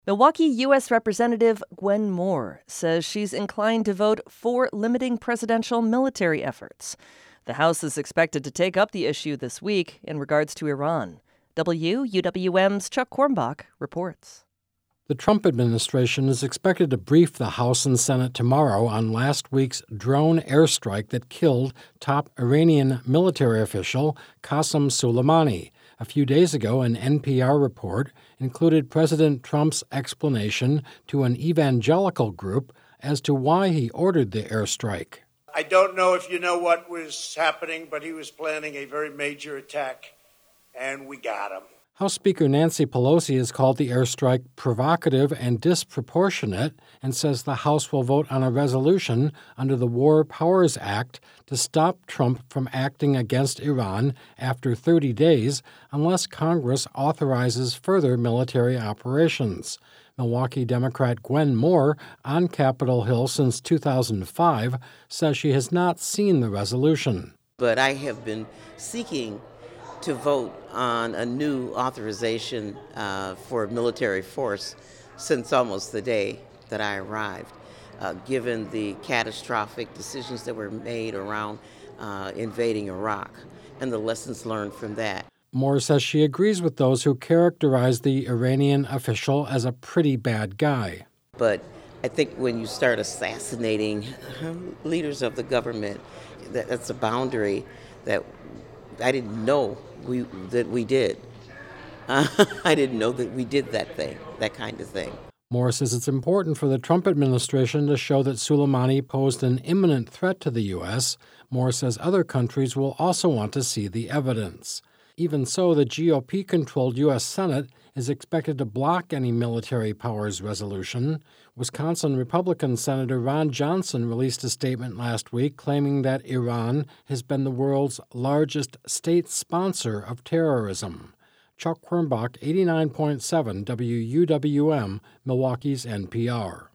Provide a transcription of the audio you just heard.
Milwaukee U.S. Representative Gwen Moore says she's inclined to vote for limiting presidential military efforts. The House is expected to take up the issue this week in regards to Iran. WUWM's Chuck Kornbach reports. The Trump administration is expected to brief the House and Senate tomorrow on last week's drone airstrike that killed top Iranian military official Qasem Soleimani. A few days ago, an NPR report included President Trump's explanation to an evangelical group as to why he ordered the airstrike. I don't know if you know what was happening, but he was planning a very major attack, and we got him. House Speaker Nancy Pelosi has called the airstrike provocative and disproportionate and says the House will vote on a resolution under the War Powers Act to stop Trump from acting against Iran after 30 days unless Congress authorizes further military operations. Milwaukee Democrat Gwen Moore, on Capitol Hill since 2005, says she has not seen the resolution. But I have been seeking to vote on a new authorization for military force since almost the day that I arrived, given the catastrophic decisions that were made around invading Iraq and the lessons learned from that. Moore says she agrees with those who characterize the Iranian official as a pretty bad guy. But I think when you start assassinating leaders of the government, that's a boundary that I didn't know that we did. I didn't know that we did that kind of thing. Moore says it's important for the Trump administration to show that Soleimani posed an imminent threat to the U.S. Moore says other countries will also want to see the evidence. Even so, the GOP-controlled U.S. Senate is expected to block any military powers resolution. Wisconsin Republican Senator Ron Johnson released a statement last week claiming that Iran has been the world's largest state sponsor of terrorism. Chuck Kornbach, 89.7 WUWM, Milwaukee's NPR.